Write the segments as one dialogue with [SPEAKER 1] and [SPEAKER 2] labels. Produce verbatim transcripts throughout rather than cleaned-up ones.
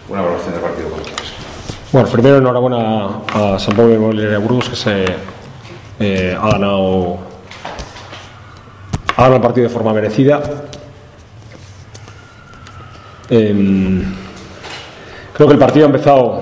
[SPEAKER 1] una valoración del partido con ustedes.
[SPEAKER 2] Bueno, primero enhorabuena a Sant Pau Inmobiliaria Burgos, que se eh, ha ganado ha ganado el partido de forma merecida. Eh, creo que el partido ha empezado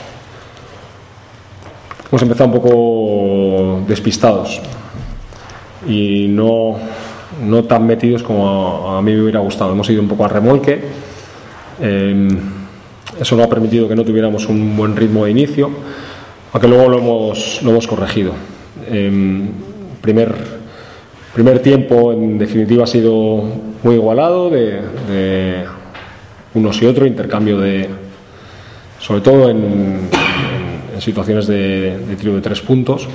[SPEAKER 2] hemos empezado un poco despistados y no, no tan metidos como a, a mí me hubiera gustado. Hemos ido un poco a remolque. Eh, eso no ha permitido que no tuviéramos un buen ritmo de inicio, aunque luego lo hemos, lo hemos corregido. Eh, primer, primer tiempo, en definitiva, ha sido muy igualado de, de unos y otros, intercambio de, sobre todo en, en, en situaciones de, de tiro de tres puntos.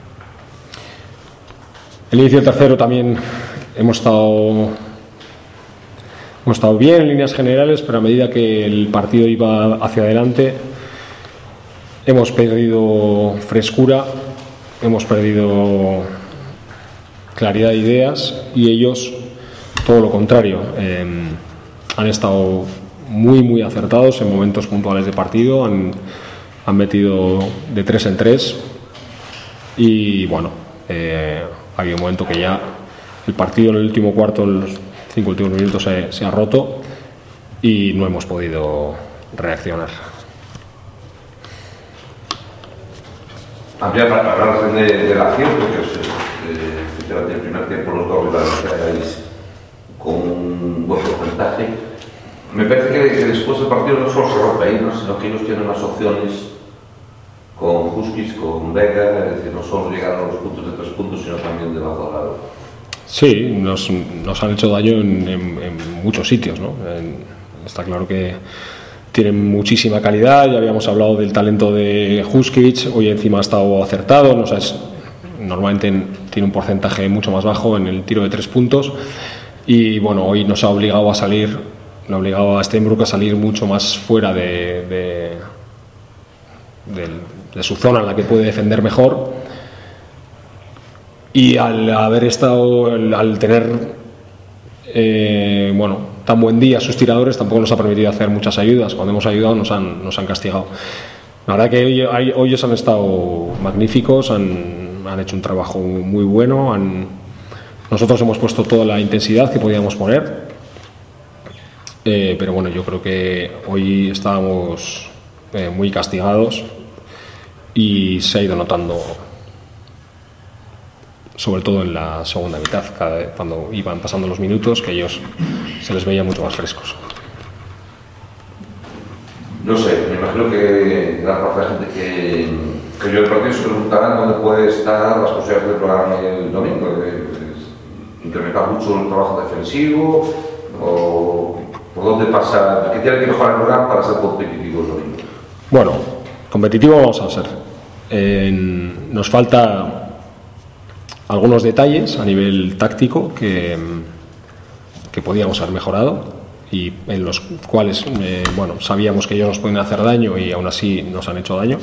[SPEAKER 2] El inicio del tercero también hemos estado hemos estado bien en líneas generales, pero a medida que el partido iba hacia adelante hemos perdido frescura, hemos perdido claridad de ideas, y ellos todo lo contrario. Eh, han estado muy muy acertados en momentos puntuales de partido, han, han metido de tres en tres, y bueno, eh, ha habido un momento que ya el partido en el último cuarto, en los cinco últimos minutos, se, se ha roto y no hemos podido reaccionar.
[SPEAKER 1] Habría para hablar de, de la acción, porque eh, el primer tiempo los dos rivales con un buen porcentaje. Me parece que, que después del partido no solo se rompe ahí, ¿no? Sino que ellos tienen más opciones con Huskies, con Vega, es decir, no solo llegaron a los puntos de tres puntos, sino también de lado a lado.
[SPEAKER 2] Sí, nos, nos han hecho daño en, en, en muchos sitios, ¿no? En, está claro que tienen muchísima calidad. Ya habíamos hablado del talento de Huskic, hoy encima ha estado acertado, no sabes, normalmente tiene un porcentaje mucho más bajo en el tiro de tres puntos, y bueno, hoy nos ha obligado a salir, le ha obligado a Steinbruck a salir mucho más fuera de, de, de, de su zona en la que puede defender mejor. Y al haber estado, al tener eh, bueno, tan buen día sus tiradores, tampoco nos ha permitido hacer muchas ayudas. Cuando hemos ayudado nos han, nos han castigado. La verdad que hoy, hoy ellos han estado magníficos, han, han hecho un trabajo muy bueno. Han, nosotros hemos puesto toda la intensidad que podíamos poner, eh, pero bueno, yo creo que hoy estábamos eh, muy castigados y se ha ido notando, sobre todo en la segunda mitad, cada vez, cuando iban pasando los minutos, que ellos se les veía mucho más frescos.
[SPEAKER 1] No sé, me imagino que gran parte de la gente que, que yo el partido se preguntarán dónde puede estar las posibilidades de programa el domingo. Incrementar mucho el trabajo defensivo, o por dónde pasa, qué tiene que mejorar el programa para ser competitivo el domingo.
[SPEAKER 2] Bueno, competitivo vamos a ser. Eh, nos falta algunos detalles a nivel táctico que, que podíamos haber mejorado, y en los cuales eh, bueno, sabíamos que ellos nos pueden hacer daño y aún así nos han hecho daño.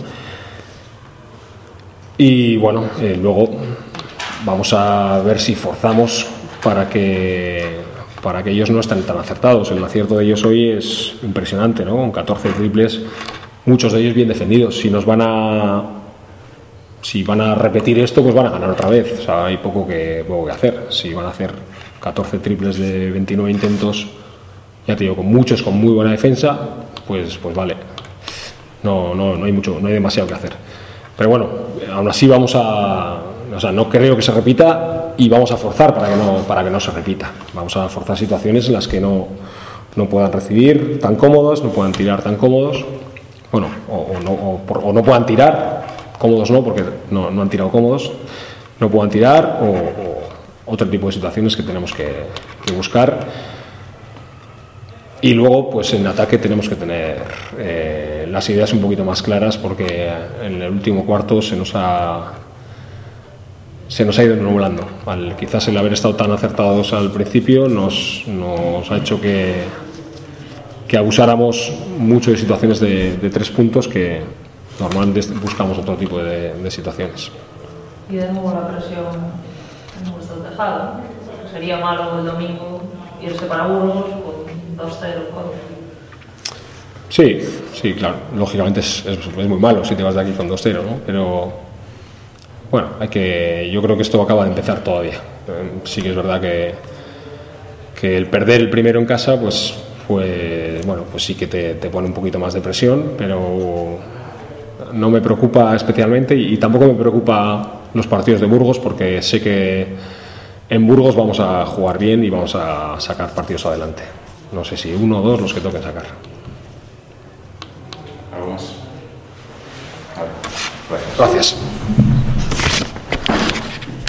[SPEAKER 2] Y bueno, eh, luego vamos a ver si forzamos para que para que ellos no estén tan acertados. El acierto de ellos hoy es impresionante, ¿no? Con catorce triples, muchos de ellos bien defendidos. Si nos van a Si van a repetir esto, pues van a ganar otra vez. O sea, hay poco que, poco que hacer. Si van a hacer catorce triples de veintinueve intentos, ya te digo, con muchos, con muy buena defensa, pues, pues vale. No, no, no hay mucho, no hay demasiado que hacer. Pero bueno, aún así vamos a, o sea, no creo que se repita, y vamos a forzar para que no, para que no se repita. Vamos a forzar situaciones en las que no, no puedan recibir tan cómodos, no puedan tirar tan cómodos, bueno, o, o, no, o, por, o no puedan tirar. Cómodos no, porque no, no han tirado cómodos, no puedan tirar, o, o otro tipo de situaciones que tenemos que, que buscar. Y luego, pues en ataque tenemos que tener eh, las ideas un poquito más claras, porque en el último cuarto se nos ha se nos ha ido nublando. Al, quizás el haber estado tan acertados al principio nos, nos ha hecho que, que abusáramos mucho de situaciones de, de tres puntos que normalmente buscamos otro tipo de, de situaciones.
[SPEAKER 3] Y de nuevo la presión en nuestro tejado. Sería malo el domingo irse para Burgos con dos cero.
[SPEAKER 2] Sí, sí, sí, claro. Lógicamente es, es, es muy malo si te vas de aquí con dos cero, ¿no? Pero bueno, hay que, yo creo que esto acaba de empezar todavía. Sí que es verdad que, que el perder el primero en casa, pues, pues bueno, pues sí que te, te pone un poquito más de presión, pero no me preocupa especialmente y, y tampoco me preocupa los partidos de Burgos, porque sé que en Burgos vamos a jugar bien y vamos a sacar partidos adelante. No sé si uno o dos los que toquen sacar.
[SPEAKER 1] ¿Algo más? Vale.
[SPEAKER 2] Gracias.